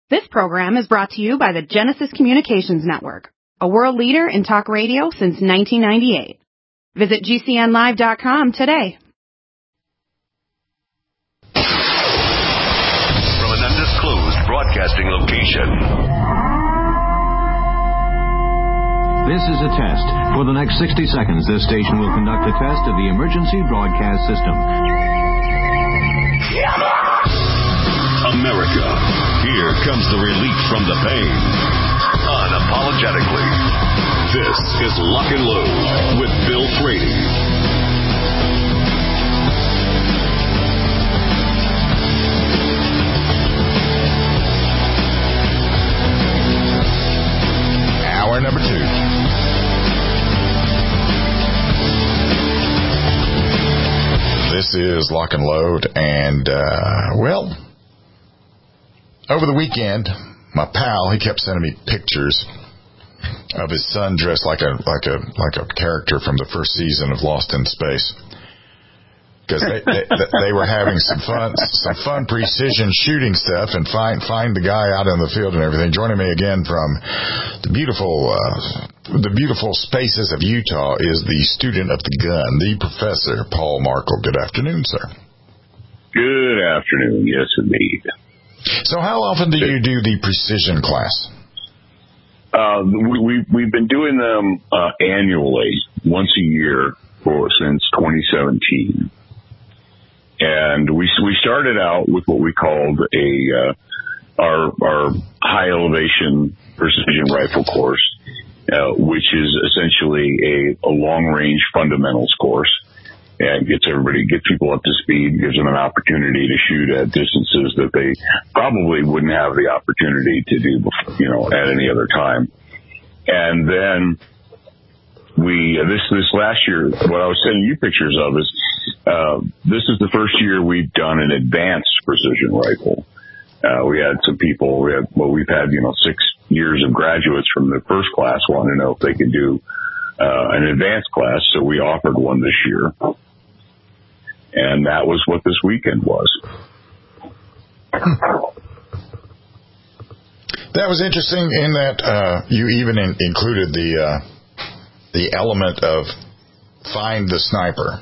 This program is brought to you by the Genesis Communications Network, a world leader in talk radio since 1998. Visit GCNlive.com today. From an undisclosed broadcasting location. This is a test. For the next 60 seconds, this station will conduct a test of the emergency broadcast system. America, here comes the relief from the pain. Unapologetically. This is Lock and Load with Bill Frady. Hour number 2. This is Lock and Load, and, over the weekend, my pal, he kept sending me pictures of his son dressed like a character from the first season of Lost in Space. Because they were having some fun precision shooting stuff, and find the guy out in the field and everything. Joining me again from the beautiful spaces of Utah is the student of the gun, the Professor Paul Markle. Good afternoon, sir. Good afternoon. Yes, indeed. So, how often do you do the precision class? We've been doing them annually, once a year since 2017. And we started out with what we called our high elevation precision rifle course, which is essentially a long range fundamentals course, and gets people up to speed, gives them an opportunity to shoot at distances that they probably wouldn't have the opportunity to do before, at any other time. And then this last year, what I was sending you pictures of is, this is the first year we've done an advanced precision rifle. We had some people, we've had 6 years of graduates from the first class wanting to know if they could do an advanced class, so we offered one this year. And that was what this weekend was. That was interesting in that you even included the element of find the sniper.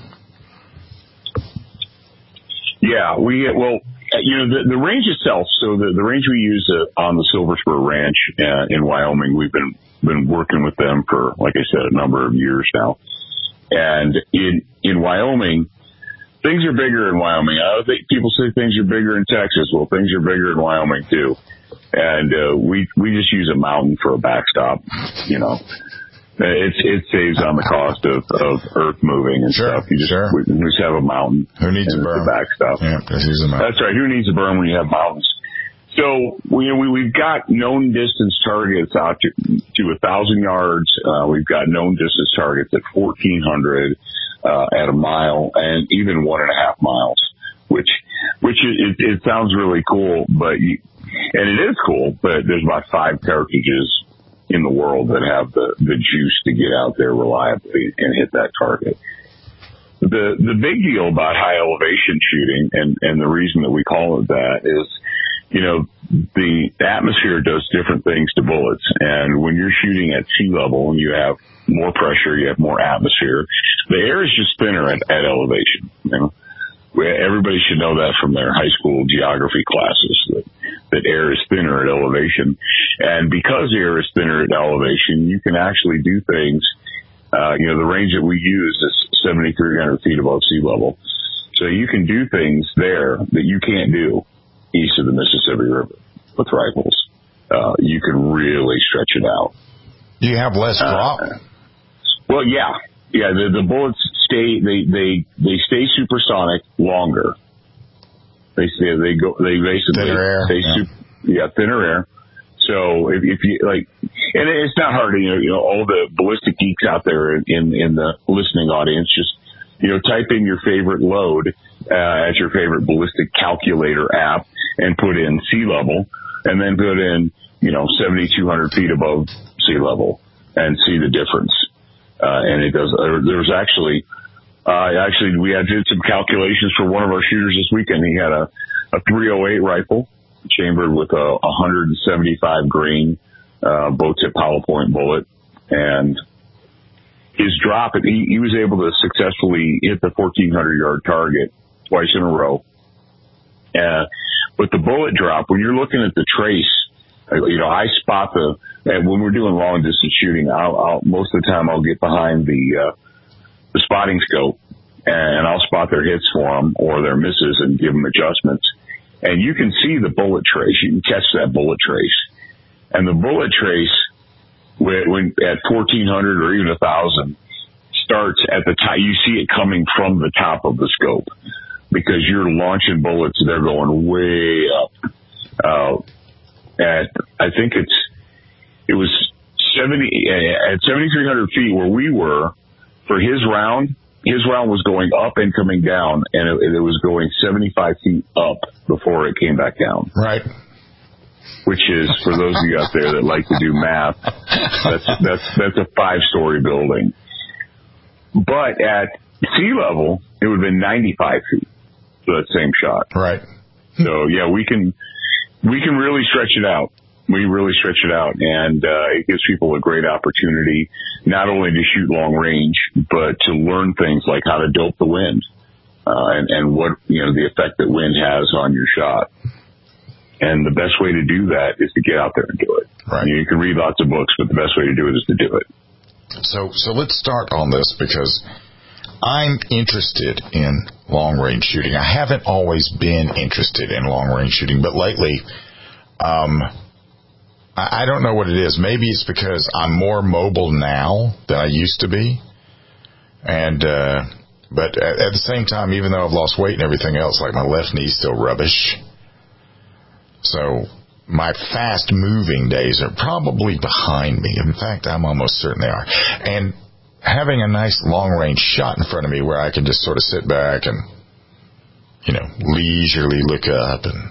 Yeah, the range itself. So the range we use on the Silver Spur Ranch in Wyoming, we've been working with them for, like I said, a number of years now. And in Wyoming, things are bigger in Wyoming. I think people say things are bigger in Texas. Well, things are bigger in Wyoming too. And we just use a mountain for a backstop. It saves on the cost of earth moving and stuff. We just have a mountain. Who needs a berm? Backstop. Yeah, just use a mountain. That's right. Who needs a berm when you have mountains? So we've got known distance targets out to 1,000 yards. We've got known distance targets at 1,400, at a mile, and even 1.5 miles. Which it sounds really cool, and it is cool. But there's about 5 cartridges in the world that have the juice to get out there reliably and hit that target. The big deal about high elevation shooting, and the reason that we call it that is, the atmosphere does different things to bullets. And when you're shooting at sea level and you have more pressure, you have more atmosphere, the air is just thinner at elevation. Everybody should know that from their high school geography classes, that air is thinner at elevation. And because air is thinner at elevation, you can actually do things. The range that we use is 7,300 feet above sea level. So you can do things there that you can't do east of the Mississippi River with rifles. You can really stretch it out. Do you have less drop? Well, yeah. Yeah, the bullets they stay supersonic longer. They basically thinner air. Thinner air. So if you like, and it's not hard to all the ballistic geeks out there in the listening audience, just type in your favorite load as your favorite ballistic calculator app and put in sea level, and then put in 7,200 feet above sea level and see the difference. And it does. There's actually we did some calculations for one of our shooters this weekend. He had a 308 rifle, chambered with a 175 grain Bowtip hollow point bullet, and his drop, he was able to successfully hit the 1,400 yard target twice in a row. But the bullet drop, when you're looking at the trace, I spot when we're doing long distance shooting, I'll most of the time I'll get behind the spotting scope and I'll spot their hits for them or their misses and give them adjustments. And you can see the bullet trace. You can catch that bullet trace. And the bullet trace, when at 1,400 or even 1,000, starts at the top. You see it coming from the top of the scope because you're launching bullets. They're going way up. I think it was 7,300 feet where we were for his round. His round was going up and coming down, and it was going 75 feet up before it came back down. Right. Which is, for those of you out there that like to do math, that's a 5-story building. But at sea level, it would have been 95 feet for that same shot. Right. So yeah, we can really stretch it out. We really stretch it out, and it gives people a great opportunity not only to shoot long range, but to learn things like how to dope the wind and what the effect that wind has on your shot. And the best way to do that is to get out there and do it. Right. You can read lots of books, but the best way to do it is to do it. So let's start on this because I'm interested in long range shooting. I haven't always been interested in long range shooting, but lately, I don't know what it is. Maybe it's because I'm more mobile now than I used to be. And, but at the same time, even though I've lost weight and everything else, like my left knee's still rubbish. So my fast moving days are probably behind me. In fact, I'm almost certain they are. And having a nice long range shot in front of me where I can just sort of sit back and, leisurely look up and,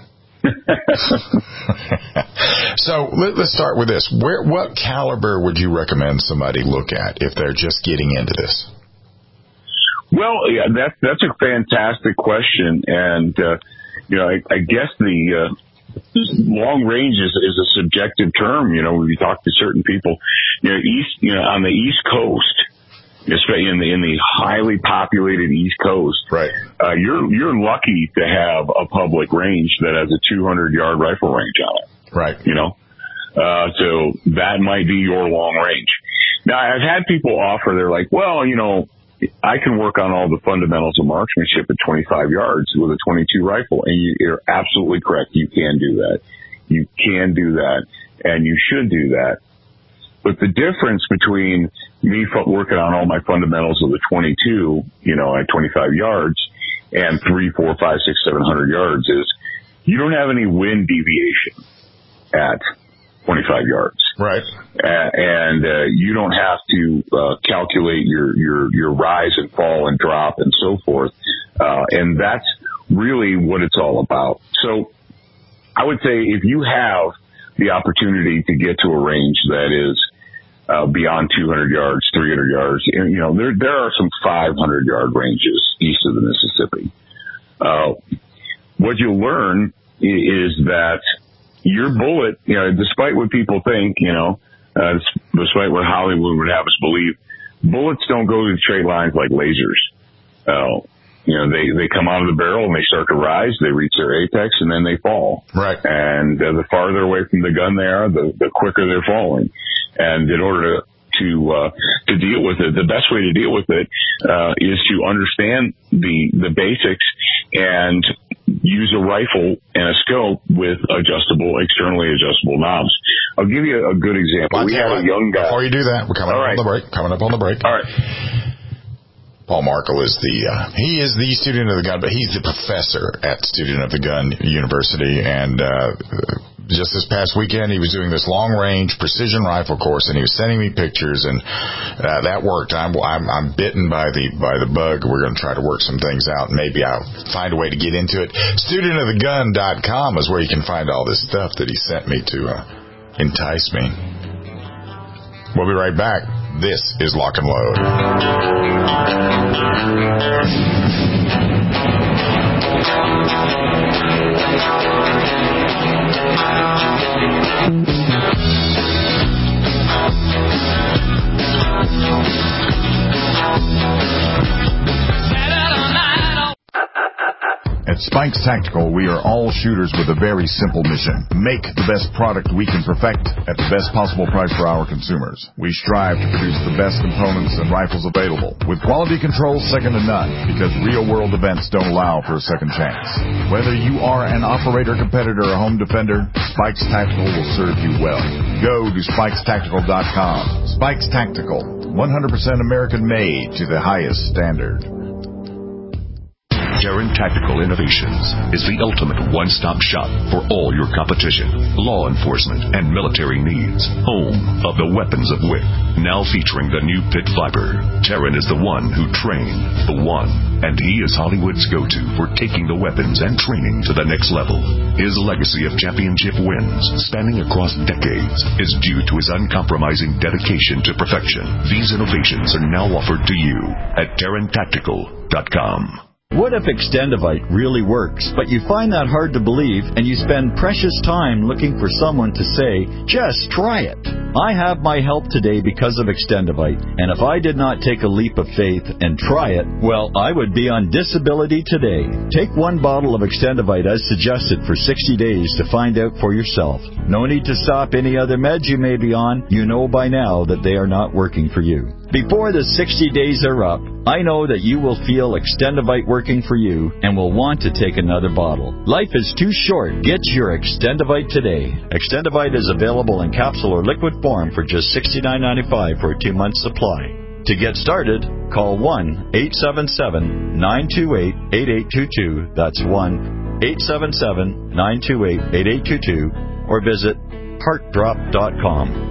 So let's start with this. What caliber would you recommend somebody look at if they're just getting into this? Well, yeah, that's a fantastic question, and I guess the long range is a subjective term. When you talk to certain people, on the East Coast, especially in the highly populated East Coast, right? You're lucky to have a public range that has a 200-yard rifle range on it, right? So that might be your long range. Now, I've had people offer. They're like, well, I can work on all the fundamentals of marksmanship at 25 yards with a 22 rifle, and you're absolutely correct. You can do that. You can do that, and you should do that. But the difference between me working on all my fundamentals of the 22, at 25 yards, and 3, 4, 5, 6, 700 yards is you don't have any wind deviation at 25 yards. Right. And you don't have to calculate your rise and fall and drop and so forth. And that's really what it's all about. So I would say if you have the opportunity to get to a range that is beyond 200 yards, 300 yards, there are some 500-yard ranges east of the Mississippi. What you'll learn is that your bullet, despite what people think, despite what Hollywood would have us believe, bullets don't go in straight lines like lasers. They come out of the barrel and they start to rise, they reach their apex, and then they fall. Right. And the farther away from the gun they are, the quicker they're falling. And in order to deal with it, the best way to deal with it is to understand the basics and use a rifle and a scope with externally adjustable knobs. I'll give you a good example. We have a young guy. Before you do that, we're coming up on the break. All right. Paul Markle is he is the student of the gun, but he's the professor at Student of the Gun University. And just this past weekend, he was doing this long-range precision rifle course, and he was sending me pictures, and that worked. I'm bitten by the bug. We're going to try to work some things out. Maybe I'll find a way to get into it. StudentoftheGun.com is where you can find all this stuff that he sent me to entice me. We'll be right back. This is Lock and Load. At Spikes Tactical, we are all shooters with a very simple mission. Make the best product we can perfect at the best possible price for our consumers. We strive to produce the best components and rifles available, with quality control second to none, because real-world events don't allow for a second chance. Whether you are an operator, competitor, or home defender, Spikes Tactical will serve you well. Go to SpikesTactical.com. Spikes Tactical, 100% American-made to the highest standard. Taran Tactical Innovations is the ultimate one-stop shop for all your competition, law enforcement, and military needs. Home of the weapons of WIC. Now featuring the new Pit Viper. Taran is the one who trained the one, and he is Hollywood's go-to for taking the weapons and training to the next level. His legacy of championship wins, spanning across decades, is due to his uncompromising dedication to perfection. These innovations are now offered to you at TaranTactical.com. What if Extendivite really works, but you find that hard to believe and you spend precious time looking for someone to say, just try it? I have my help today because of Extendivite, and if I did not take a leap of faith and try it, well, I would be on disability today. Take one bottle of Extendivite as suggested for 60 days to find out for yourself. No need to stop any other meds you may be on. You know by now that they are not working for you. Before the 60 days are up, I know that you will feel Extendivite working for you and will want to take another bottle. Life is too short. Get your Extendivite today. Extendivite is available in capsule or liquid form for just $69.95 for a 2-month supply. To get started, call 1-877-928-8822. That's 1-877-928-8822. Or visit heartdrop.com.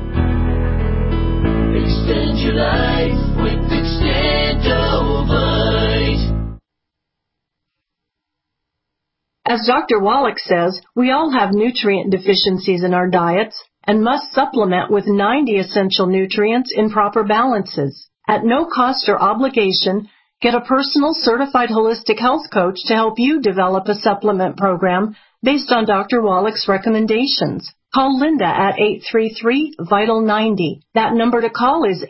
Extend your life with Extendovite. As Dr. Wallach says, we all have nutrient deficiencies in our diets and must supplement with 90 essential nutrients in proper balances. At no cost or obligation, get a personal certified holistic health coach to help you develop a supplement program based on Dr. Wallach's recommendations. Call Linda at 833-VITAL-90. That number to call is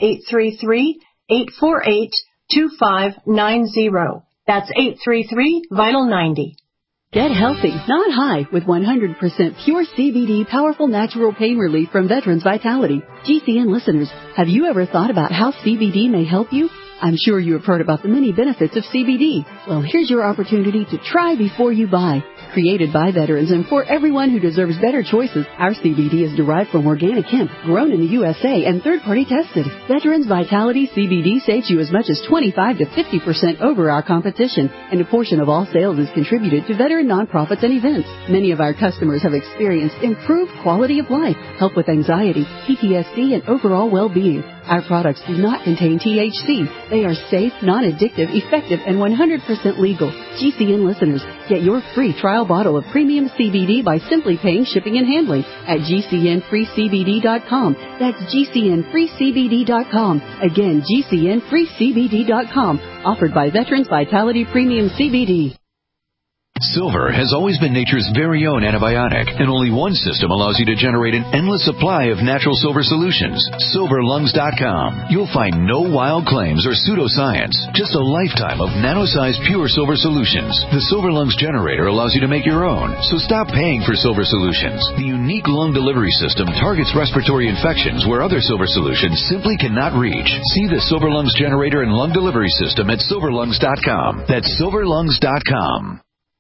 833-848-2590. That's 833-VITAL-90. Get healthy, not high, with 100% pure CBD powerful natural pain relief from Veterans Vitality. GCN listeners, have you ever thought about how CBD may help you? I'm sure you have heard about the many benefits of CBD. Well, here's your opportunity to try before you buy. Created by veterans and for everyone who deserves better choices, our CBD is derived from organic hemp, grown in the USA, and third-party tested. Veterans Vitality CBD saves you as much as 25 to 50% over our competition, and a portion of all sales is contributed to veteran nonprofits and events. Many of our customers have experienced improved quality of life, help with anxiety, PTSD, and overall well-being. Our products do not contain THC. They are safe, non-addictive, effective, and 100% legal. GCN listeners, get your free trial bottle of premium CBD by simply paying shipping and handling at GCNFreeCBD.com. That's GCNFreeCBD.com. Again, GCNFreeCBD.com. Offered by Veterans Vitality Premium CBD. Silver has always been nature's very own antibiotic, and only one system allows you to generate an endless supply of natural silver solutions. SilverLungs.com. You'll find no wild claims or pseudoscience, just a lifetime of nano-sized pure silver solutions. The Silver Lungs generator allows you to make your own, so stop paying for silver solutions. The unique lung delivery system targets respiratory infections where other silver solutions simply cannot reach. See the Silver Lungs generator and lung delivery system at SilverLungs.com. That's SilverLungs.com.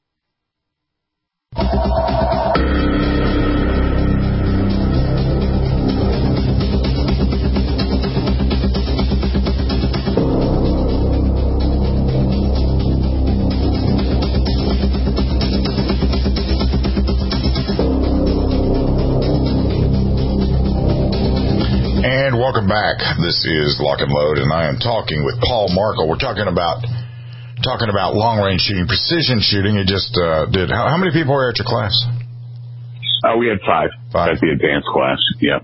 And welcome back. This is Lock and Load, and I am talking with Paul Markle. We're talking about long-range shooting, precision shooting. You just did. How many people were at your class? We had five at the advanced class. Yep.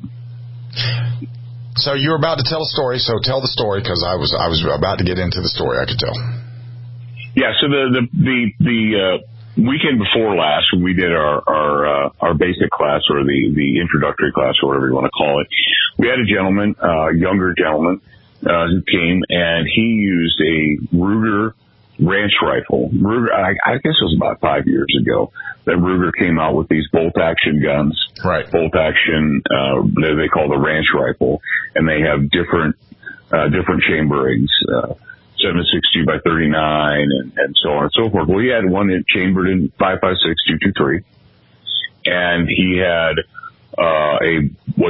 So you were about to tell a story. So tell the story, because I was about to get into the story. I could tell. Yeah, so the weekend before last, when we did our basic class, or the introductory class, or whatever you want to call it, we had a gentleman, younger gentleman, who came, and he used a Ruger ranch rifle. Ruger, I guess it was about 5 years ago that Ruger came out with these bolt action guns. Right. Bolt action, they call the ranch rifle, and they have different chamberings, 7.62 by 39, and so on and so forth. Well, he had one that chambered in 5.56 223, and he had a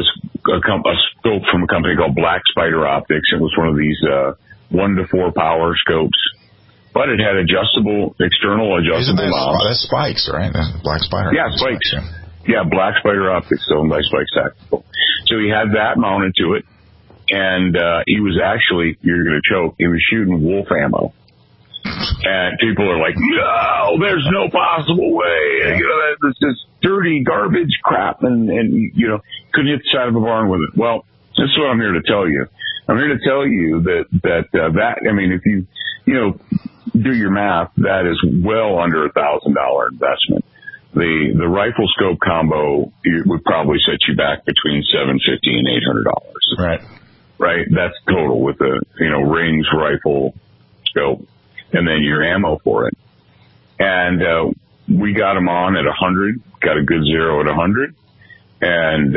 scope from a company called Black Spider Optics. It was one of these 1 to 4 power scopes, but it had external adjustable mount. That's Spikes, right? Black Spider. Yeah, Spikes. Yeah, Black Spider Optics, owned by Spikes Tactical. So he had that mounted to it, and he was actually, you're going to choke, he was shooting wolf ammo. And people are like, no, there's no possible way. You know, that's just dirty garbage crap, and you know, couldn't hit the side of a barn with it. Well, this is what I'm here to tell you. I'm here to tell you that I mean, if you do your math, that is well under $1,000 investment. The rifle scope combo would probably set you back between $750 and $800. Right. Right. That's total with the rings, rifle, scope, and then your ammo for it. And we got him on at 100, got a good zero at 100, and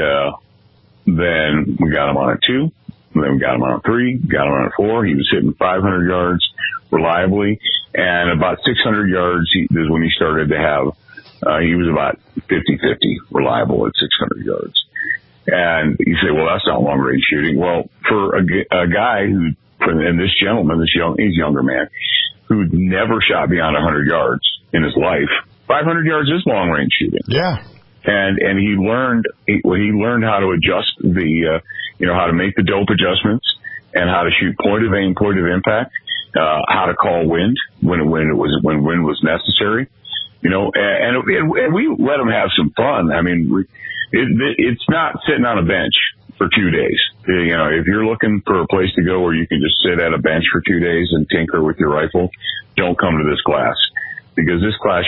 then we got him on at 2, and then we got him on at 3, got him on at 4. He was hitting 500 yards reliably, and about 600 yards is when he started to have, he was about 50-50 reliable at 600 yards. And you say, well, that's not long range shooting. Well, for a guy and this gentleman, he's a younger man, who'd never shot beyond 100 yards in his life, 500 yards is long range shooting. Yeah. And he learned how to adjust how to make the dope adjustments, and how to shoot point of aim, point of impact, how to call wind when wind was necessary, and we let him have some fun. I mean, it's not sitting on a bench for 2 days. If you're looking for a place to go where you can just sit at a bench for 2 days and tinker with your rifle, don't come to this class. Because this class,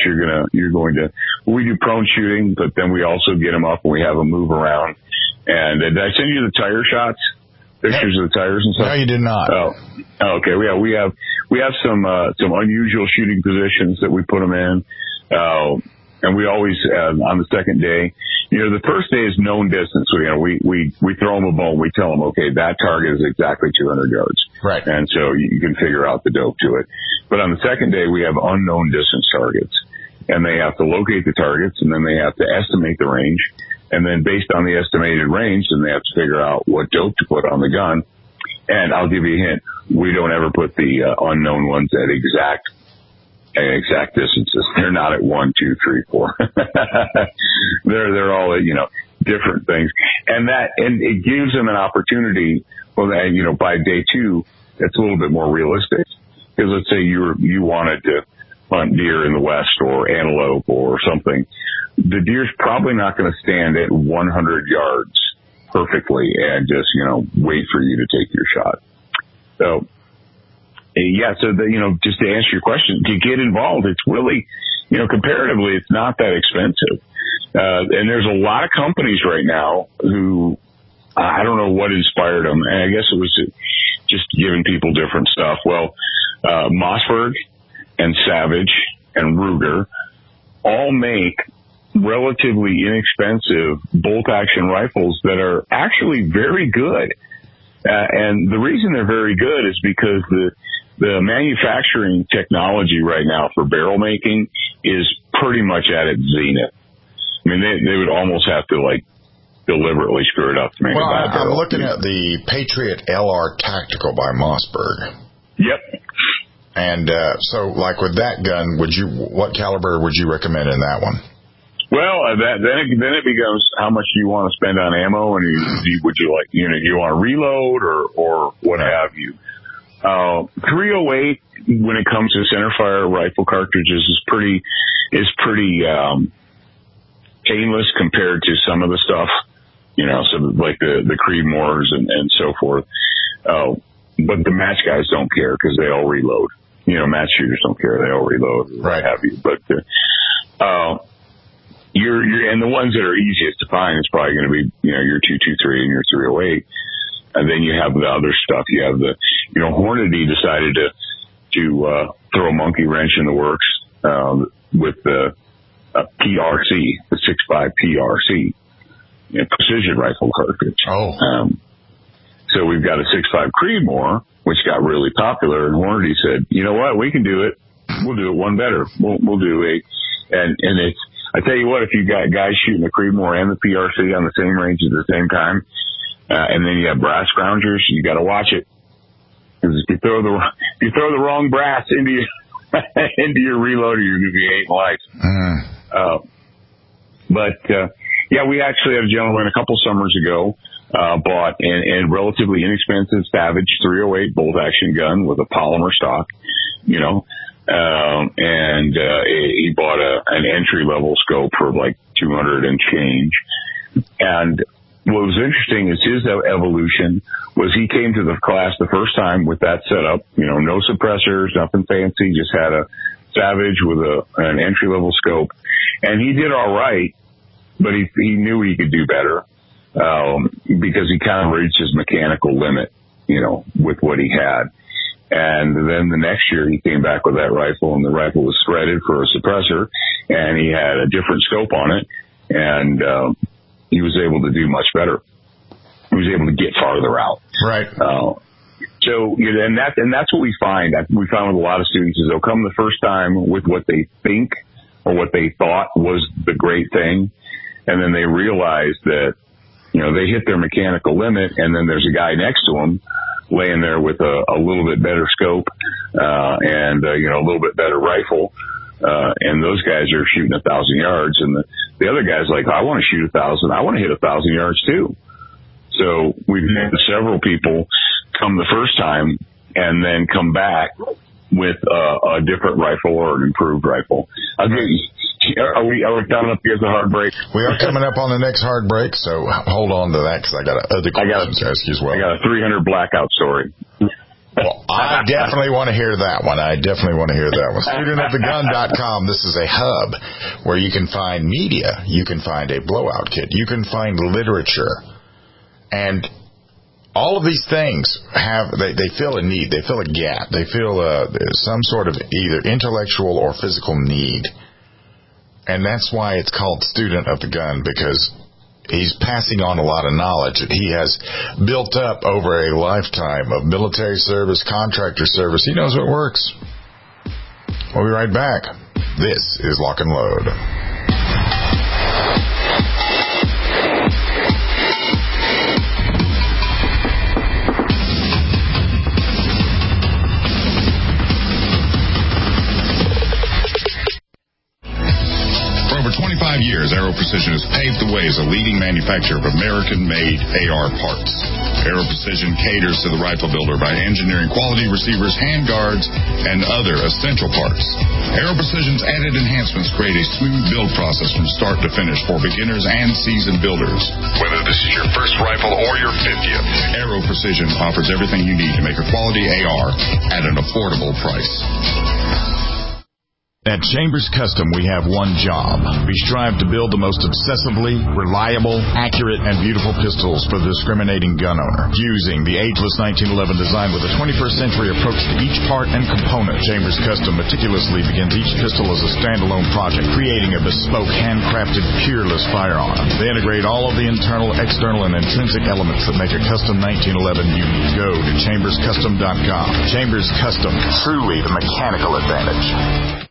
we do prone shooting, but then we also get them up and we have them move around. And did I send you the tire shots? Pictures of the tires and stuff? No, you did not. Oh, okay. We have some unusual shooting positions that we put them in. And we always, on the second day, the first day is known distance. So, we throw them a bone. We tell them, okay, that target is exactly 200 yards. Right. And so you can figure out the dope to it. But on the second day, we have unknown distance targets, and they have to locate the targets, and then they have to estimate the range. And then based on the estimated range, then they have to figure out what dope to put on the gun. And I'll give you a hint. We don't ever put the unknown ones at exact distances. They're not at 1, 2, 3, 4. They're all at, different things. And it gives them an opportunity, by day 2, it's a little bit more realistic. Because let's say you wanted to hunt deer in the west or antelope or something. The deer's probably not going to stand at 100 yards perfectly and just, wait for you to take your shot. So, just to answer your question, to get involved, it's really, comparatively, it's not that expensive. And there's a lot of companies right now who, I don't know what inspired them. And I guess it was just giving people different stuff. Well, Mossberg and Savage and Ruger all make relatively inexpensive bolt action rifles that are actually very good. And the reason they're very good is because the manufacturing technology right now for barrel making is pretty much at its zenith. I mean, they would almost have to deliberately screw it up to make a bad barrel. I'm looking at the Patriot LR Tactical by Mossberg. Yep. And so, with that gun, what caliber would you recommend in that one? Well, then it becomes how much do you want to spend on ammo, and would you like, you want to reload or what have you. 308 when it comes to centerfire rifle cartridges is pretty painless compared to some of the stuff, so like the Creedmoors and so forth. But the match guys don't care because they all reload. match shooters don't care. They all reload, or what have you. But and the ones that are easiest to find is probably going to be, your 223 and your 308. And then you have the other stuff. You have the, Hornady decided to throw a monkey wrench in the works with the PRC, the 6.5 PRC, precision rifle cartridge. So we've got a 6.5 Creedmoor, which got really popular, and Hornady said, you know what, we can do it. We'll do it one better. We'll do and it's, I tell you what, if you got guys shooting the Creedmoor and the PRC on the same range at the same time, and then you have brass scroungers, you got to watch it. Because if you throw the wrong brass into your reloader, you're going to be ate life. We actually had a gentleman a couple summers ago bought a relatively inexpensive Savage 308 bolt action gun with a polymer stock, and he bought an entry level scope for like $200 and change. And what was interesting is his evolution was he came to the class the first time with that setup, no suppressors, nothing fancy, just had a Savage with an entry level scope, and he did all right, but he knew he could do better because he kind of reached his mechanical limit, with what he had. And then the next year he came back with that rifle, and the rifle was threaded for a suppressor, and he had a different scope on it, and he was able to do much better. He was able to get farther out. Right. And that's what we find. We found with a lot of students is they'll come the first time with what they think or what they thought was the great thing, and then they realize that, they hit their mechanical limit, and then there's a guy next to them laying there with a little bit better scope and a little bit better rifle. And those guys are shooting 1,000 yards, and the other guy's like, I want to shoot 1,000. I want to hit 1,000 yards too. So we've had several people come the first time and then come back with a different rifle or an improved rifle. Are we coming up against a hard break? We are coming up on the next hard break, so hold on to that because I got other questions to ask you as well. I got a 300 blackout story. Well, I definitely want to hear that one. Studentofthegun.com. This is a hub where you can find media. You can find a blowout kit. You can find literature. And all of these things they fill a need. They fill a gap. They fill some sort of either intellectual or physical need. And that's why it's called Student of the Gun, because he's passing on a lot of knowledge that he has built up over a lifetime of military service, contractor service. He knows what works. We'll be right back. This is Lock and Load. For 25 years, Aero Precision has paved the way as a leading manufacturer of American-made AR parts. Aero Precision caters to the rifle builder by engineering quality receivers, handguards, and other essential parts. Aero Precision's added enhancements create a smooth build process from start to finish for beginners and seasoned builders. Whether this is your first rifle or your 50th, Aero Precision offers everything you need to make a quality AR at an affordable price. At Chambers Custom, we have one job. We strive to build the most obsessively reliable, accurate, and beautiful pistols for the discriminating gun owner. Using the ageless 1911 design with a 21st century approach to each part and component, Chambers Custom meticulously begins each pistol as a standalone project, creating a bespoke, handcrafted, peerless firearm. They integrate all of the internal, external, and intrinsic elements that make a custom 1911 unique. Go to chamberscustom.com. Chambers Custom, truly the mechanical advantage.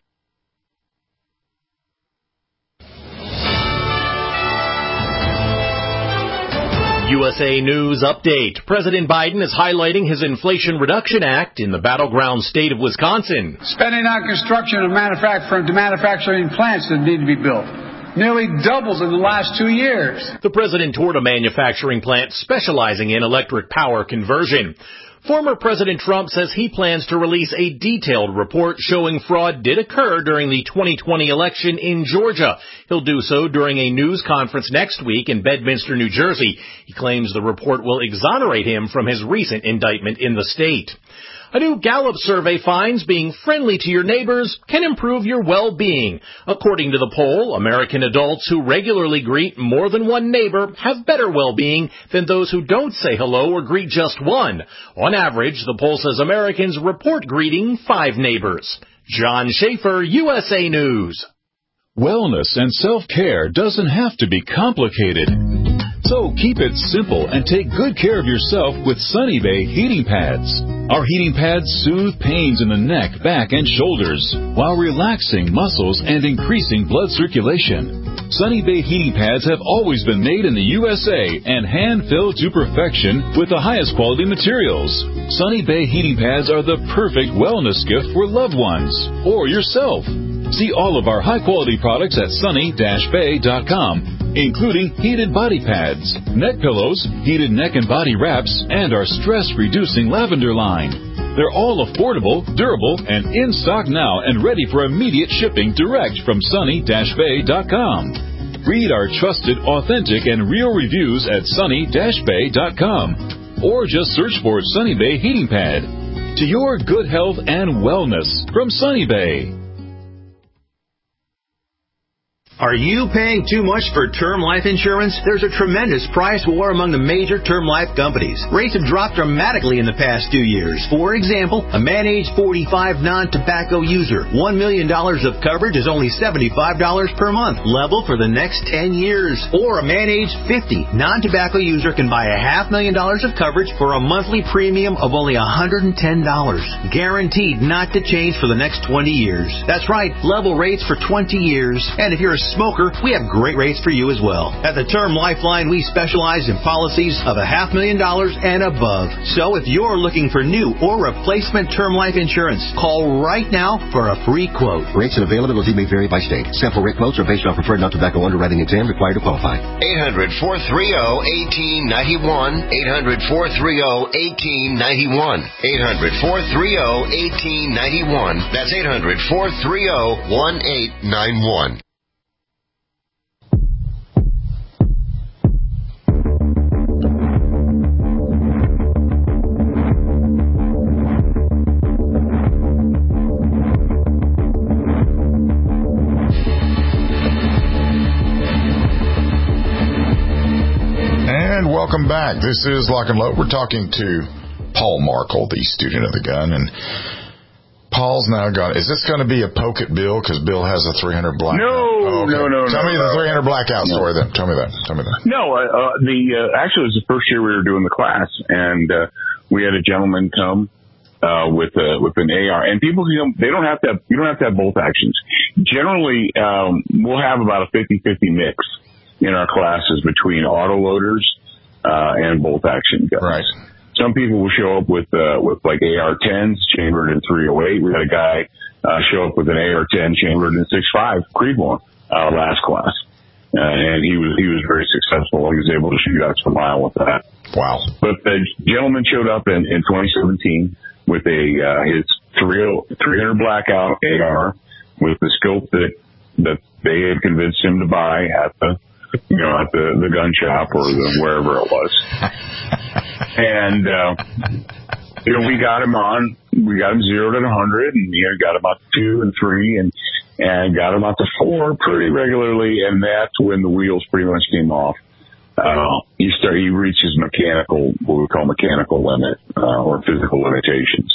USA News Update. President Biden is highlighting his Inflation Reduction Act in the battleground state of Wisconsin. Spending on construction of manufacturing plants that need to be built nearly doubles in the last 2 years. The president toured a manufacturing plant specializing in electric power conversion. Former President Trump says he plans to release a detailed report showing fraud did occur during the 2020 election in Georgia. He'll do so during a news conference next week in Bedminster, New Jersey. He claims the report will exonerate him from his recent indictment in the state. A new Gallup survey finds being friendly to your neighbors can improve your well-being. According to the poll, American adults who regularly greet more than one neighbor have better well-being than those who don't say hello or greet just one. On average, the poll says Americans report greeting 5 neighbors. John Schaefer, USA News. Wellness and self-care doesn't have to be complicated. So keep it simple and take good care of yourself with Sunny Bay heating pads. Our heating pads soothe pains in the neck, back, and shoulders while relaxing muscles and increasing blood circulation. Sunny Bay heating pads have always been made in the USA and hand-filled to perfection with the highest quality materials. Sunny Bay heating pads are the perfect wellness gift for loved ones or yourself. See all of our high-quality products at sunny-bay.com, including heated body pads, neck pillows, heated neck and body wraps, and our stress-reducing lavender line. They're all affordable, durable, and in stock now and ready for immediate shipping direct from sunny-bay.com. Read our trusted, authentic, and real reviews at sunny-bay.com, or just search for Sunny Bay Heating Pad. To your good health and wellness from Sunny Bay. Are you paying too much for term life insurance? There's a tremendous price war among the major term life companies. Rates have dropped dramatically in the past 2 years. For example, a man age 45 non-tobacco user, $1 million of coverage is only $75 per month, level for the next 10 years. Or a man age 50 non-tobacco user can buy $500,000 of coverage for a monthly premium of only $110, guaranteed not to change for the next 20 years. That's right, level rates for 20 years. And if you're a smoker, we have great rates for you as well. At the Term Lifeline, we specialize in policies of $500,000 and above. So if you're looking for new or replacement term life insurance, call right now for a free quote. Rates and availability may vary by state. Sample rate quotes are based on preferred non-tobacco underwriting exam required to qualify. 800-430-1891. 800-430-1891. 800-430-1891. That's 800-430-1891. Welcome back. This is Lock and Load. We're talking to Paul Markel, the student of the gun, and Paul's now got. Is this going to be a poke at Bill because Bill has a 300 blackout? No, okay. no. Tell me the 300 blackout story then. Tell me that. No, actually it was the first year we were doing the class, and we had a gentleman come with an AR, and people, you don't have to have both actions. Generally, we'll have about a 50-50 mix in our classes between autoloaders and bolt action guns. Right. Some people will show up with like AR-10s chambered in .308. We had a guy show up with an AR-10 chambered in .65 Creedmoor last class, and he was very successful. He was able to shoot out to a mile with that. Wow! But the gentleman showed up in 2017 with his 300 blackout AR with the scope that they had convinced him to buy at the gun shop or wherever it was. And, we got him 0 to 100 and, got him up to 2 and 3 and got him up to 4 pretty regularly. And that's when the wheels pretty much came off. He reached his what we call mechanical limit, or physical limitations.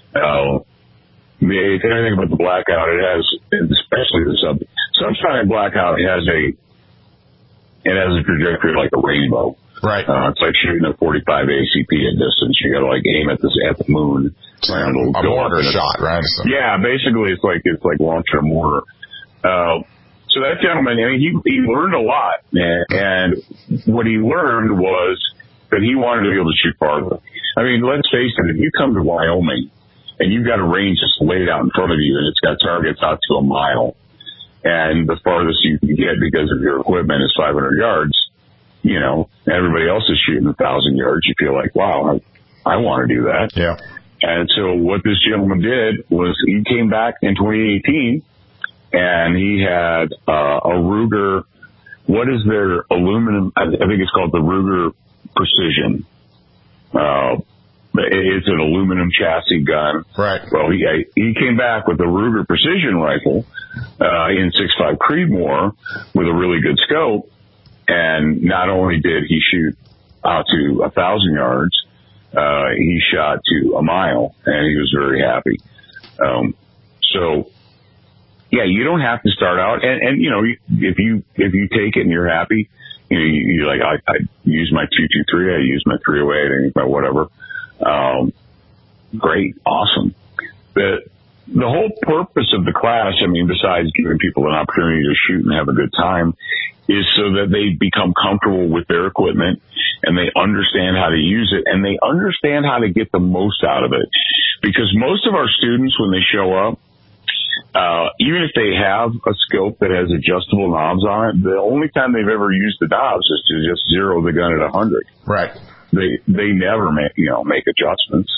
If anything about the blackout, it has, especially the Sunshine blackout, it has a trajectory like a rainbow. Right. It's like shooting a 45 ACP at distance. You got to aim at the moon. It's like a mortar shot, right? Yeah, basically it's like launching a mortar. So that gentleman, he learned a lot, and what he learned was that he wanted to be able to shoot farther. Let's face it, if you come to Wyoming and you've got a range just laid out in front of you and it's got targets out to a mile, and the farthest you can get because of your equipment is 500 yards, everybody else is shooting 1,000 yards. You feel like, wow, I want to do that. Yeah. And so what this gentleman did was he came back in 2018 and he had a Ruger. What is their aluminum? I think it's called the Ruger Precision it's an aluminum chassis gun. Right. Well, he came back with a Ruger precision rifle in 6.5 Creedmoor with a really good scope, and not only did he shoot out to 1,000 yards, he shot to a mile, and he was very happy. So, yeah, you don't have to start out, and you know, if you take it and you're happy, you know, you like, I use my 223, I use my 308, I use my whatever. Great, awesome. The whole purpose of the class, I mean, besides giving people an opportunity to shoot and have a good time, is so that they become comfortable with their equipment and they understand how to use it and they understand how to get the most out of it. Because most of our students, when they show up, even if they have a scope that has adjustable knobs on it, the only time they've ever used the knobs is to just zero the gun at 100. Right. They never make adjustments.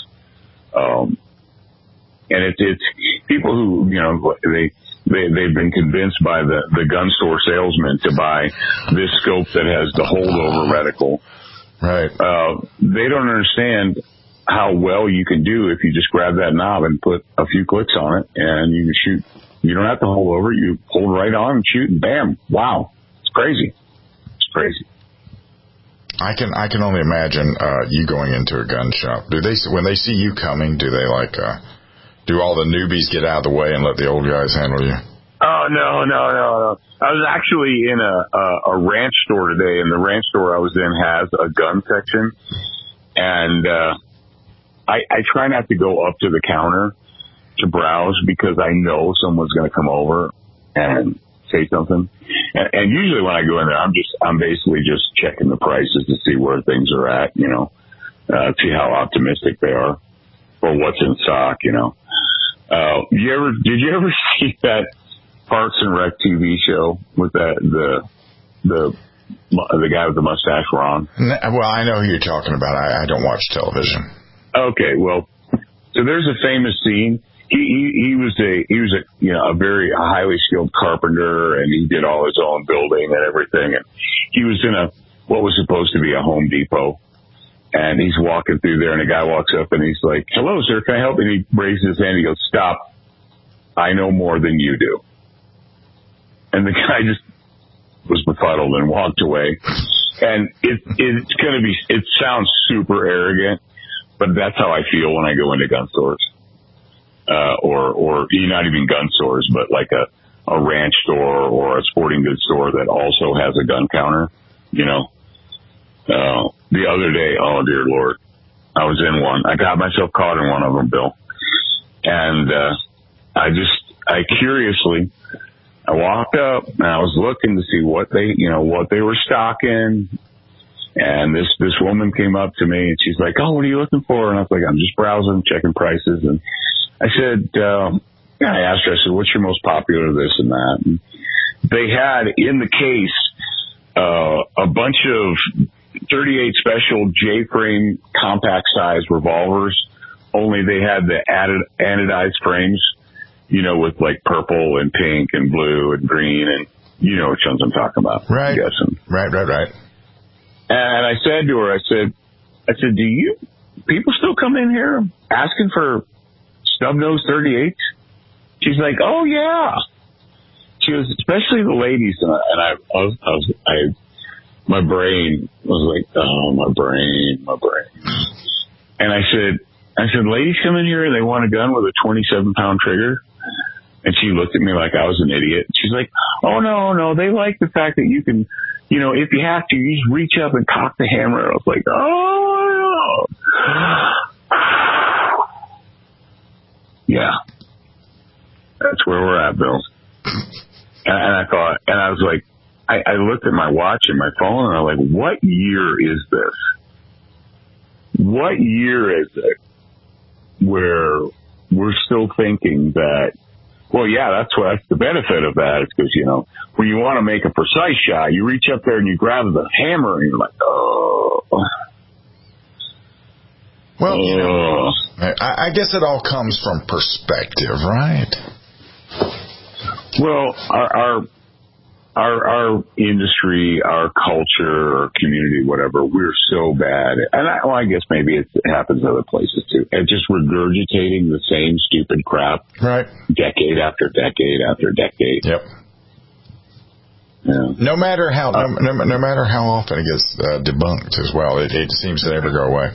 And it's people who, you know, they've been convinced by the gun store salesman to buy this scope that has the holdover reticle. Right. They don't understand how well you can do if you just grab that knob and put a few clicks on it and you can shoot. You don't have to hold over. You hold right on and shoot and bam. Wow. It's crazy. It's crazy. I can only imagine you going into a gun shop. When they see you coming, do they do all the newbies get out of the way and let the old guys handle you? Oh, no. I was actually in a ranch store today, and the ranch store I was in has a gun section. And I try not to go up to the counter to browse because I know someone's going to come over and say something. And usually when I go in there, I'm basically just checking the prices to see where things are at, you know, see how optimistic they are or what's in stock, you know. Did you ever see that Parks and Rec TV show with the guy with the mustache, Ron? Well, I know who you're talking about. I don't watch television. Okay, well, so there's a famous scene. He was a very highly skilled carpenter, and he did all his own building and everything. And he was in what was supposed to be a Home Depot, and he's walking through there, and a guy walks up and he's like, "Hello, sir, can I help?" And he raises his hand. He goes, "Stop! I know more than you do." And the guy just was befuddled and walked away. And it sounds super arrogant, but that's how I feel when I go into gun stores. Or not even gun stores, but like a ranch store or a sporting goods store that also has a gun counter, you know. The other day, oh dear Lord, I was in one. I got myself caught in one of them, Bill. And, I walked up and I was looking to see what they were stocking. And this woman came up to me and she's like, "Oh, what are you looking for?" And I was like, "I'm just browsing, checking prices." And I said, I asked her, I said, "What's your most popular, this and that?" And they had in the case, a bunch of 38 special J-frame compact size revolvers, only they had the anodized frames, you know, with like purple and pink and blue and green, and you know which ones I'm talking about. Right. I'm guessing. Right. And I said to her, I said, "Do you people still come in here asking for snub-nosed 38s?" She's like, "Oh yeah." She goes, "Especially the ladies." And my brain was like, "Oh, my brain." And I said, "Ladies come in here and they want a gun with a 27-pound trigger?" And she looked at me like I was an idiot. She's like, "Oh no, they like the fact that you can, you know, if you have to, you just reach up and cock the hammer." I was like, "Oh yeah, that's where we're at, Bill." And I thought, and I was like, I looked at my watch and my phone, and I was like, "What year is this? What year is it where we're still thinking that?" Well, yeah, that's the benefit of that. It's because, you know, when you want to make a precise shot, you reach up there and you grab the hammer and you're like, oh. Well, you know, I guess it all comes from perspective, right? Well, our industry, our culture, our community, whatever, we're so bad. And I guess maybe it happens other places too. At just regurgitating the same stupid crap, right? Decade after decade after decade. Yep. Yeah. No matter how no matter how often it gets debunked as well, it seems to never go away.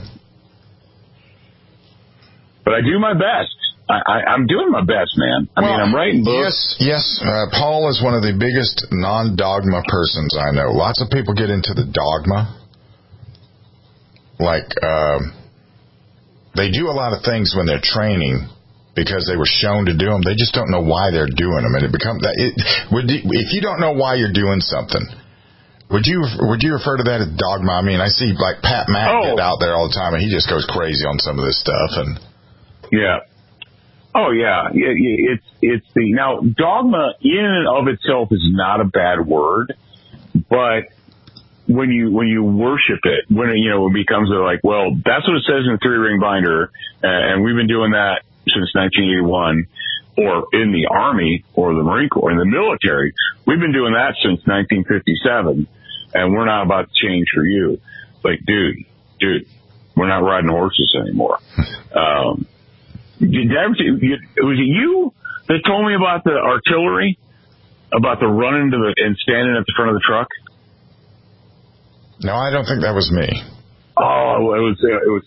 But I do my best. I'm doing my best, man. I mean, I'm writing books. Yes. Paul is one of the biggest non-dogma persons I know. Lots of people get into the dogma. Like, they do a lot of things when they're training because they were shown to do them. They just don't know why they're doing them. And it becomes if you don't know why you're doing something, would you refer to that as dogma? I mean, I see like Pat McAfee out there all the time, and he just goes crazy on some of this stuff. And yeah. Oh yeah, it's now dogma in and of itself is not a bad word, but when you worship it, when it becomes like, well, that's what it says in the 3-ring binder, and we've been doing that since 1981, or in the Army or the Marine Corps, in the military, we've been doing that since 1957, and we're not about to change for you. Like, dude, we're not riding horses anymore. Was it you that told me about the artillery, about the running and standing at the front of the truck? No, I don't think that was me. Oh, it was.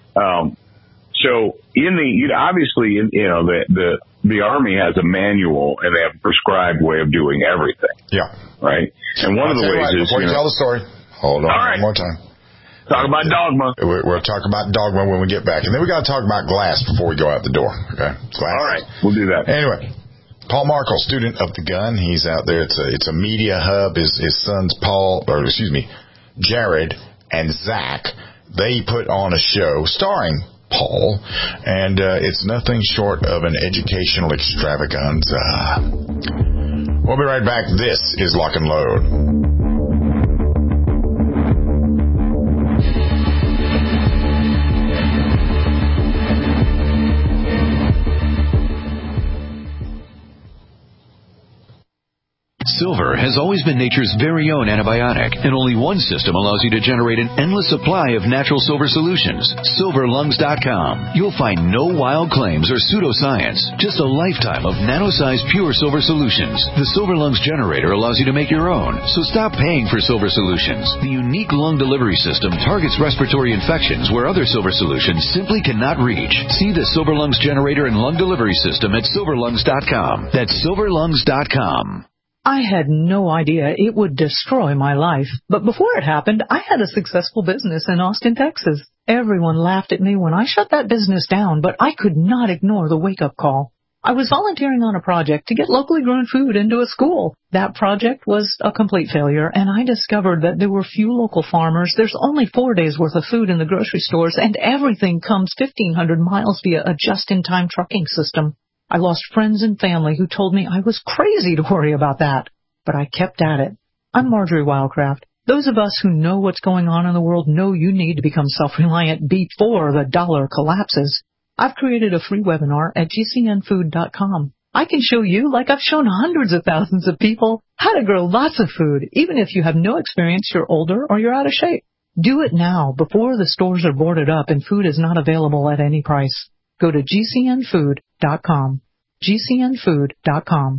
So obviously the Army has a manual and they have a prescribed way of doing everything. Yeah. Right. And one of the ways is before you tell the story. Hold on one more time. Talk about dogma. We'll talk about dogma when we get back. And then we got to talk about glass before we go out the door. Okay? All right. We'll do that. Anyway, Paul Markle, student of the gun. He's out there. It's a media hub. His sons, Jared and Zach, they put on a show starring Paul, and it's nothing short of an educational extravaganza. We'll be right back. This is Lock and Load. Silver has always been nature's very own antibiotic, and only one system allows you to generate an endless supply of natural silver solutions. SilverLungs.com. You'll find no wild claims or pseudoscience, just a lifetime of nano-sized pure silver solutions. The Silver Lungs generator allows you to make your own, so stop paying for silver solutions. The unique lung delivery system targets respiratory infections where other silver solutions simply cannot reach. See the Silver Lungs generator and lung delivery system at SilverLungs.com. That's SilverLungs.com. I had no idea it would destroy my life. But before it happened, I had a successful business in Austin, Texas. Everyone laughed at me when I shut that business down, but I could not ignore the wake-up call. I was volunteering on a project to get locally grown food into a school. That project was a complete failure, and I discovered that there were few local farmers. There's only 4 days' worth of food in the grocery stores, and everything comes 1,500 miles via a just-in-time trucking system. I lost friends and family who told me I was crazy to worry about that, but I kept at it. I'm Marjorie Wildcraft. Those of us who know what's going on in the world know you need to become self-reliant before the dollar collapses. I've created a free webinar at gcnfood.com. I can show you, like I've shown hundreds of thousands of people, how to grow lots of food, even if you have no experience, you're older, or you're out of shape. Do it now before the stores are boarded up and food is not available at any price. Go to gcnfood.com. gcnfood.com.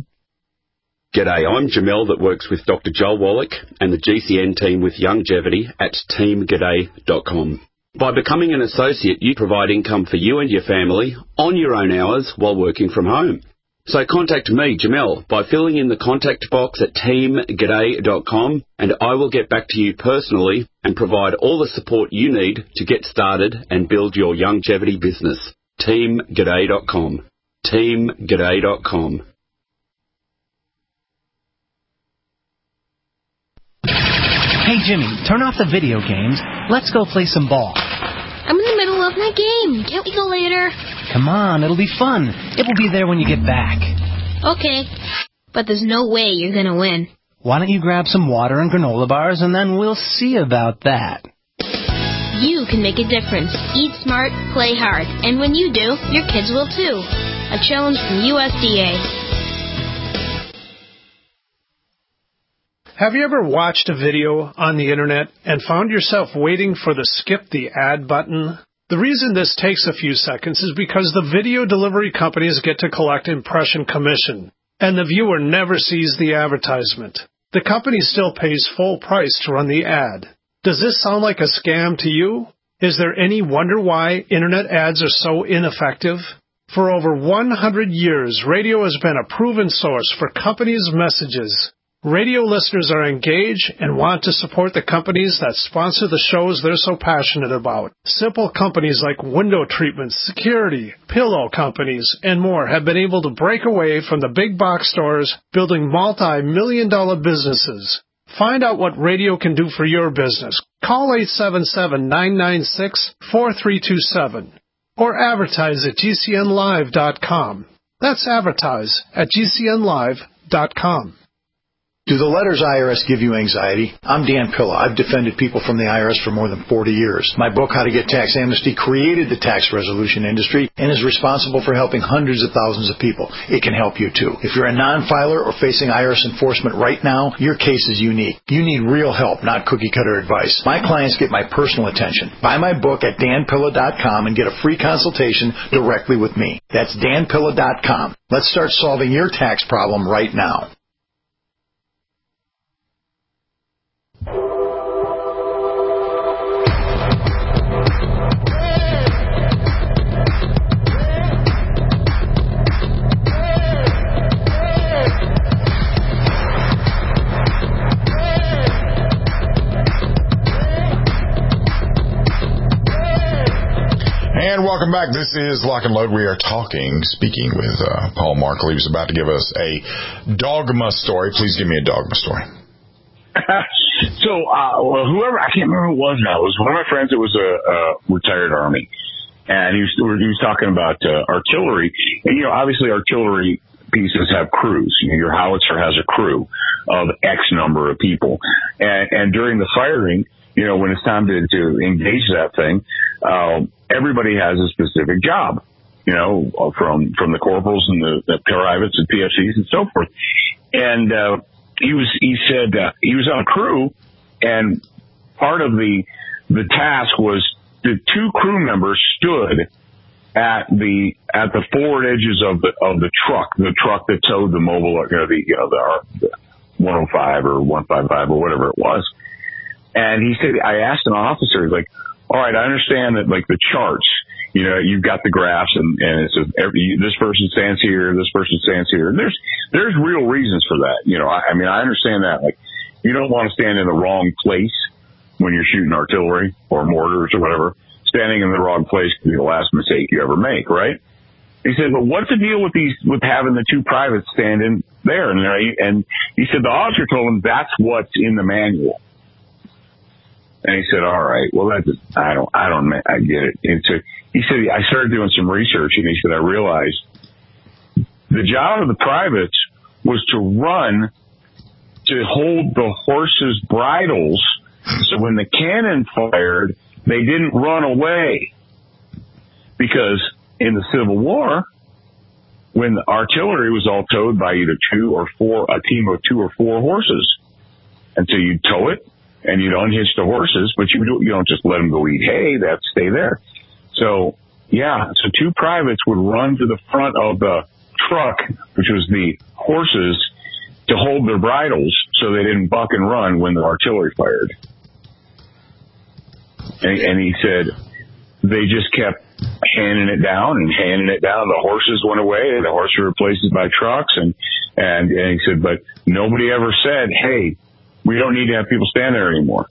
G'day, I'm Jamel that works with Dr. Joel Wallach and the GCN team with Longevity at teamg'day.com. By becoming an associate, you provide income for you and your family on your own hours while working from home. So contact me, Jamel, by filling in the contact box at teamg'day.com, and I will get back to you personally and provide all the support you need to get started and build your longevity business. teamg'day.com. teamg'day.com. Hey, Jimmy, turn off the video games. Let's go play some ball. I'm in the middle of my game. Can't we go later? Come on, it'll be fun. It will be there when you get back. Okay, but there's no way you're going to win. Why don't you grab some water and granola bars, and then we'll see about that. You can make a difference. Eat smart, play hard. And when you do, your kids will too. A challenge from USDA. Have you ever watched a video on the internet and found yourself waiting for the skip the ad button? The reason this takes a few seconds is because the video delivery companies get to collect impression commission, and the viewer never sees the advertisement. The company still pays full price to run the ad. Does this sound like a scam to you? Is there any wonder why internet ads are so ineffective? For over 100 years, radio has been a proven source for companies' messages. Radio listeners are engaged and want to support the companies that sponsor the shows they're so passionate about. Simple companies like window treatments, security, pillow companies, and more have been able to break away from the big box stores, building multi-million-dollar businesses. Find out what radio can do for your business. Call 877-996-4327 or advertise at GCNlive.com. That's advertise at GCNlive.com. Do the letters IRS give you anxiety? I'm Dan Pilla. I've defended people from the IRS for more than 40 years. My book, How to Get Tax Amnesty, created the tax resolution industry and is responsible for helping hundreds of thousands of people. It can help you, too. If you're a non-filer or facing IRS enforcement right now, your case is unique. You need real help, not cookie-cutter advice. My clients get my personal attention. Buy my book at danpilla.com and get a free consultation directly with me. That's danpilla.com. Let's start solving your tax problem right now. And welcome back. This is Lock and Load. We are speaking with Paul Markle. He was about to give us a dogma story. Please give me a dogma story. Whoever, I can't remember who it was now. It was one of my friends that was a retired Army. And he was talking about artillery. And, obviously artillery pieces have crews. Your howitzer has a crew of X number of people. And during the firing, when it's time to engage that thing, everybody has a specific job, from the corporals and the privates and PFCs and so forth. And he said he was on a crew, and part of the task was the two crew members stood at the forward edges of the truck that towed the mobile, the 105 or 155 or whatever it was. And he said, I asked an officer, he's like, all right, I understand that, like, the charts, you've got the graphs and it says this person stands here, this person stands here. And there's real reasons for that. I understand that. Like, you don't want to stand in the wrong place when you're shooting artillery or mortars or whatever. Standing in the wrong place could be the last mistake you ever make, right? He said, but what's the deal with having the two privates standing there? And he said the officer told him that's what's in the manual. And he said, all right, well, I get it. And so he said, I started doing some research, and he said, I realized the job of the privates was to run to hold the horses' bridles. So when the cannon fired, they didn't run away. Because in the Civil War, when the artillery was all towed by either a team of 2 or 4 horses. And so you'd tow it, and you'd unhitch the horses, but you don't just let them go eat hay. They'd stay there. So 2 privates would run to the front of the truck, which was the horses, to hold their bridles so they didn't buck and run when the artillery fired. And he said they just kept handing it down. The horses went away, and the horses were replaced by trucks. And he said, but nobody ever said, hey, we don't need to have people stand there anymore.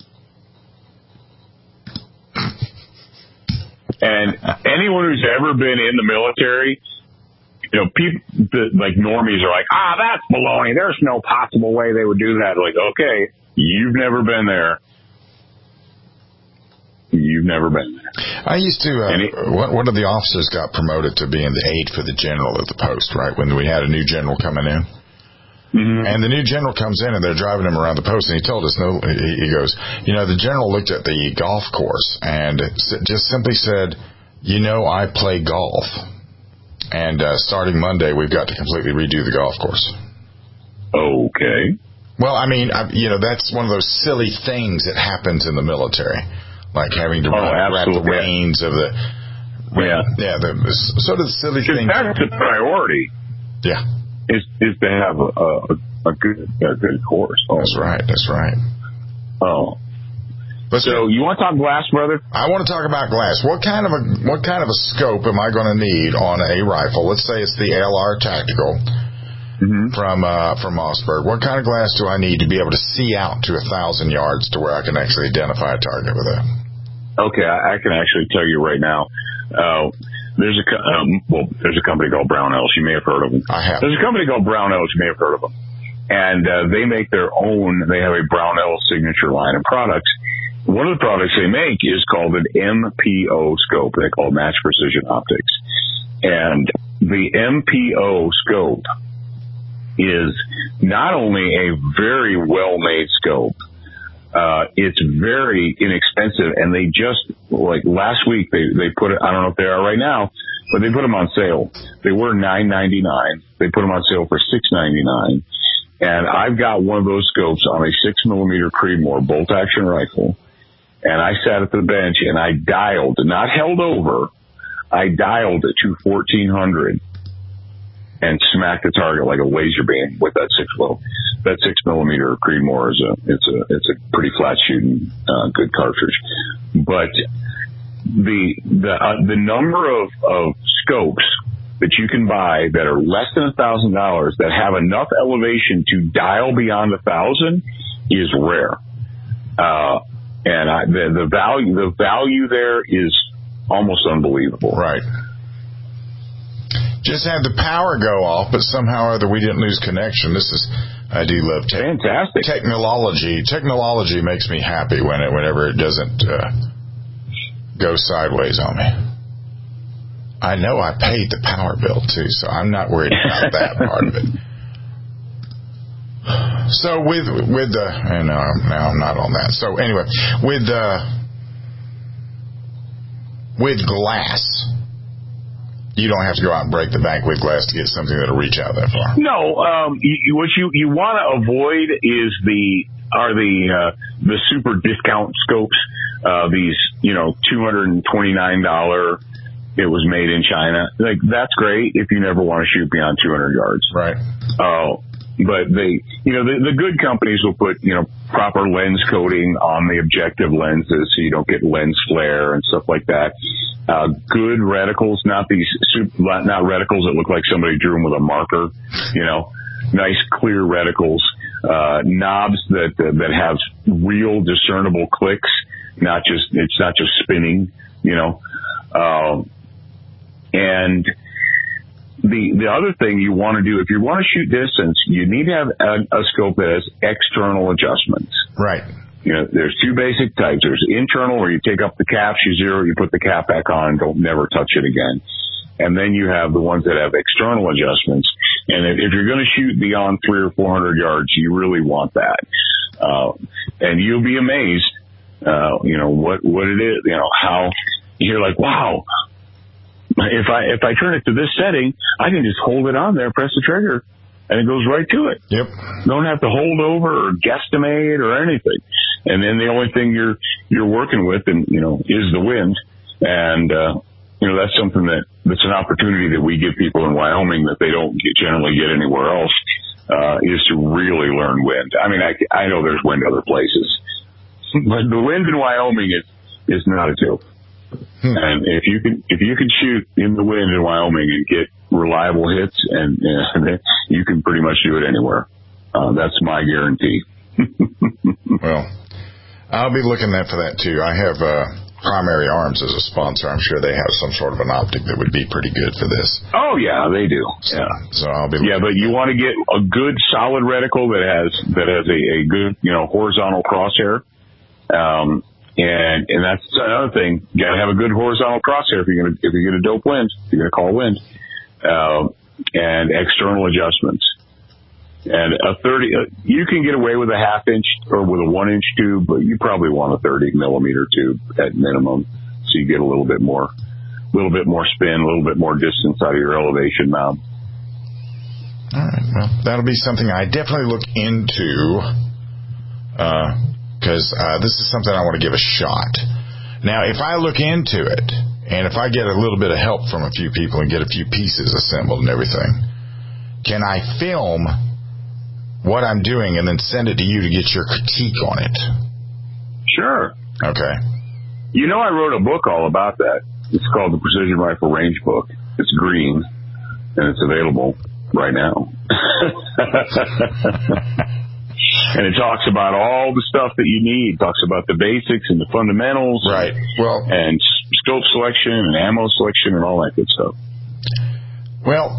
And anyone who's ever been in the military, people like normies are like, that's baloney. There's no possible way they would do that. Like, okay, you've never been there. You've never been there. I used to, one of the officers got promoted to being the aide for the general at the post, right, when we had a new general coming in. Mm-hmm. And the new general comes in, and they're driving him around the post, and he told us, he goes, the general looked at the golf course and just simply said, I play golf. And starting Monday, we've got to completely redo the golf course. Okay. Well, I mean, that's one of those silly things that happens in the military, like having to wrap the reins of the. Sort of the silly thing. That's the priority. Yeah, is to have a good course. Oh. That's right. Oh. So you want to talk glass, brother? I want to talk about glass. What kind of a scope am I going to need on a rifle? Let's say it's the LR Tactical from Mossberg. What kind of glass do I need to be able to see out to 1,000 yards to where I can actually identify a target with it? Okay, I can actually tell you right now. There's a company called Brownells. You may have heard of them. I have. There's a company called Brownells. You may have heard of them, and they make their own. They have a Brownells signature line of products. One of the products they make is called an MPO scope. They call it Match Precision Optics. And the MPO scope is not only a very well-made scope, it's very inexpensive. And they just, like last week, they put it, I don't know if they are right now, but they put them on sale. They were $9.99. They put them on sale for $6.99. And I've got one of those scopes on a 6mm Creedmoor bolt-action rifle. And I sat at the bench and I dialed, not held over, I dialed it to 1400 and smacked the target like a laser beam with that 6mm Creedmoor it's a pretty flat shooting, good cartridge. But the number of scopes that you can buy that are less than $1,000 that have enough elevation to dial beyond 1,000 is rare. And the value there is almost unbelievable. Right. Just had the power go off, but somehow or other we didn't lose connection. I do love fantastic technology. Technology makes me happy whenever it doesn't go sideways on me. I know I paid the power bill too, so I'm not worried about that part of it. So with the, and now I'm not on that. So anyway, with glass, you don't have to go out and break the bank with glass to get something that'll reach out that far. No, what you want to avoid is the super discount scopes. These $229. It was made in China. Like that's great if you never want to shoot beyond 200 yards. Right. But the good companies will put, proper lens coating on the objective lenses so you don't get lens flare and stuff like that. Good reticles, not reticles that look like somebody drew them with a marker, nice clear reticles, knobs that have real discernible clicks, it's not just spinning, and the other thing you want to do, if you want to shoot distance, you need to have a scope that has external adjustments. Right. There's two basic types. There's internal, where you take up the caps, you zero, you put the cap back on, don't never touch it again. And then you have the ones that have external adjustments. And if you're going to shoot beyond 300 or 400 yards, you really want that. And you'll be amazed, what it is, how you're like, wow. If I turn it to this setting, I can just hold it on there, press the trigger, and it goes right to it. Yep. Don't have to hold over or guesstimate or anything. And then the only thing you're working with, is the wind. And that's something that's an opportunity that we give people in Wyoming that they don't generally get anywhere else, is to really learn wind. I mean, I know there's wind other places, but the wind in Wyoming is not a joke. And if you can shoot in the wind in Wyoming and get reliable hits, and you can pretty much do it anywhere. That's my guarantee. Well, I'll be looking for that too. I have Primary Arms as a sponsor. I'm sure they have some sort of an optic that would be pretty good for this. Oh yeah, they do. So I'll be. Yeah, but you want to get a good solid reticle that has a good horizontal crosshair. And that's another thing. You got to have a good horizontal crosshair if you're gonna dope wind. If you're gonna call wind, and external adjustments. And a 30, you can get away with a 1/2 inch or with a 1 inch tube, but you probably want a 30mm tube at minimum, so you get a little bit more spin, a little bit more distance out of your elevation knob. All right. Well, that'll be something I definitely look into because this is something I want to give a shot. Now, if I look into it and if I get a little bit of help from a few people and get a few pieces assembled and everything, can I film what I'm doing and then send it to you to get your critique on it? Sure. Okay. You know, I wrote a book all about that. It's called the Precision Rifle Range Book. It's green, and it's available right now. And it talks about all the stuff that you need. It talks about the basics and the fundamentals. Right. Well, and scope selection and ammo selection and all that good stuff. Well,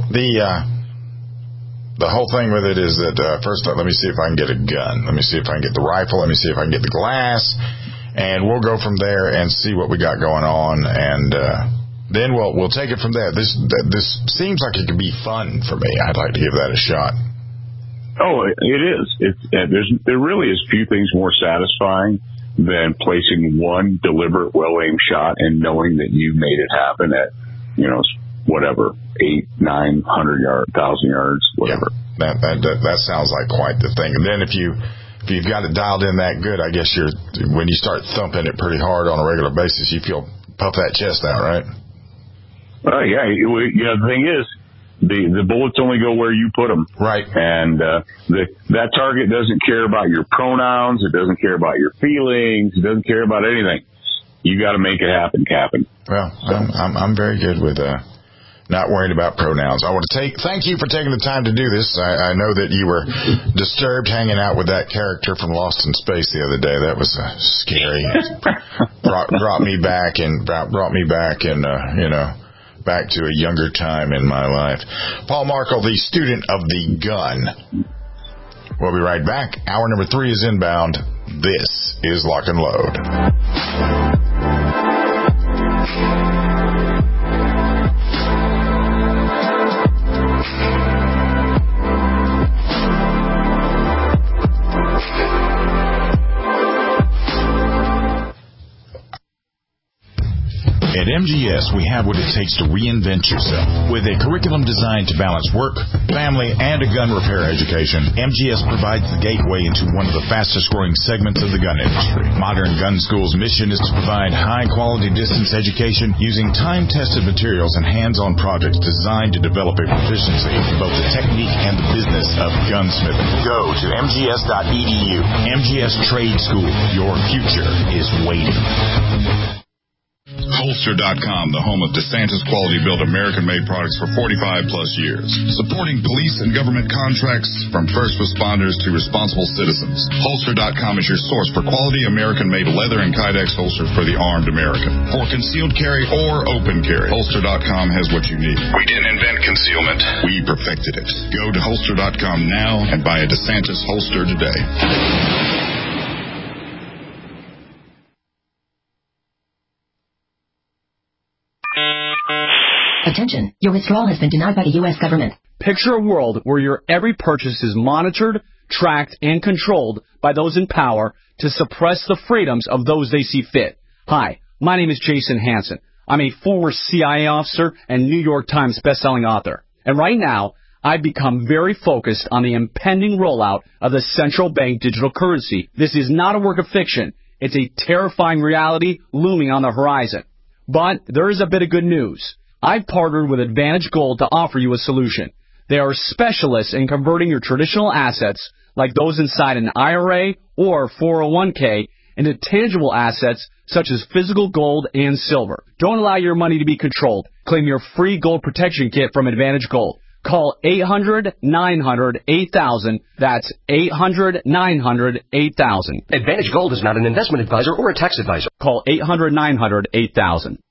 the whole thing with it is that, first, let me see if I can get a gun. Let me see if I can get the rifle. Let me see if I can get the glass. And we'll go from there and see what we got going on. And then we'll take it from there. This seems like it could be fun for me. I'd like to give that a shot. Oh, it is. There really is few things more satisfying than placing one deliberate, well-aimed shot and knowing that you made it happen at, whatever, 800, 900 yards, 1,000 yards, whatever. Yeah, that sounds like quite the thing. And then if you've got it dialed in that good, I guess when you start thumping it pretty hard on a regular basis, you puff that chest out, right? Yeah. The thing is, the bullets only go where you put them. Right. And that target doesn't care about your pronouns. It doesn't care about your feelings. It doesn't care about anything. You got to make it happen, Captain. Well, I'm very good with not worried about pronouns. I want to thank you for taking the time to do this. I know that you were disturbed hanging out with that character from Lost in Space the other day. That was scary. brought me back and back to a younger time in my life. Paul Markel, the student of the gun. We'll be right back. Hour number 3 is inbound. This is Lock and Load. At MGS, we have what it takes to reinvent yourself. With a curriculum designed to balance work, family, and a gun repair education, MGS provides the gateway into one of the fastest-growing segments of the gun industry. Modern Gun School's mission is to provide high-quality distance education using time-tested materials and hands-on projects designed to develop a proficiency in both the technique and the business of gunsmithing. Go to mgs.edu. MGS Trade School. Your future is waiting. Holster.com, the home of DeSantis quality-built American-made products for 45-plus years. Supporting police and government contracts from first responders to responsible citizens. Holster.com is your source for quality American-made leather and Kydex holsters for the armed American. For concealed carry or open carry, Holster.com has what you need. We didn't invent concealment. We perfected it. Go to Holster.com now and buy a DeSantis holster today. Attention, your withdrawal has been denied by the U.S. government. Picture a world where your every purchase is monitored, tracked, and controlled by those in power to suppress the freedoms of those they see fit. Hi, my name is Jason Hansen. I'm a former CIA officer and New York Times bestselling author. And right now, I've become very focused on the impending rollout of the central bank digital currency. This is not a work of fiction. It's a terrifying reality looming on the horizon. But there is a bit of good news. I've partnered with Advantage Gold to offer you a solution. They are specialists in converting your traditional assets, like those inside an IRA or 401k, into tangible assets such as physical gold and silver. Don't allow your money to be controlled. Claim your free gold protection kit from Advantage Gold. Call 800-900-8000. That's 800-900-8000. Advantage Gold is not an investment advisor or a tax advisor. Call 800-900-8000.